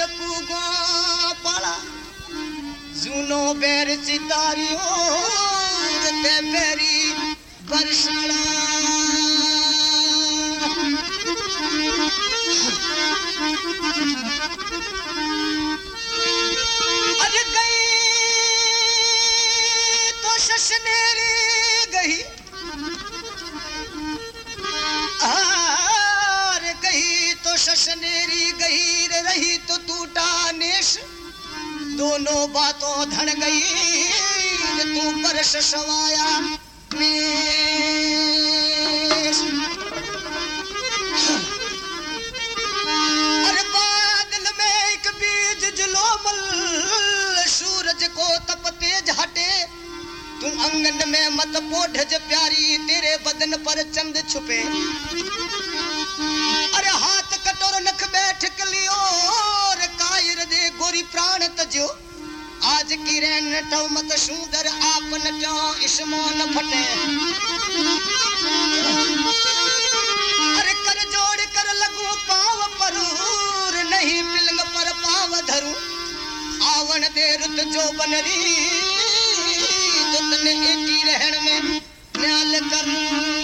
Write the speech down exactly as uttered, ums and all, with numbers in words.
पूगो पाला जूनो बेर सितारियों ते बेरी बरसला अरे गई तो शशनेरी गई अरे गई तो शशनेरी गई रे रही तो टूटा नेश दोनों बातों धन गई तू परश सवाया नेश अरे बादल में एक बीज जुलोमल सूरज को तप तेज हटे तू अंगन में मत पोढ़ ज प्यारी तेरे बदन पर चंद छुपे अरे हाथ कटोर नख बैठ लियो रे कायर दे गोरी प्राण तजो आज की रेन नटो मत सुंदर आप नटो इसमो न फटे अरे कर जोड़ कर लगू पाव परूर नहीं पिलंग पर पाव धरू आवन दे रुत जो बनरी तुतने एटी रहन में न्याल कर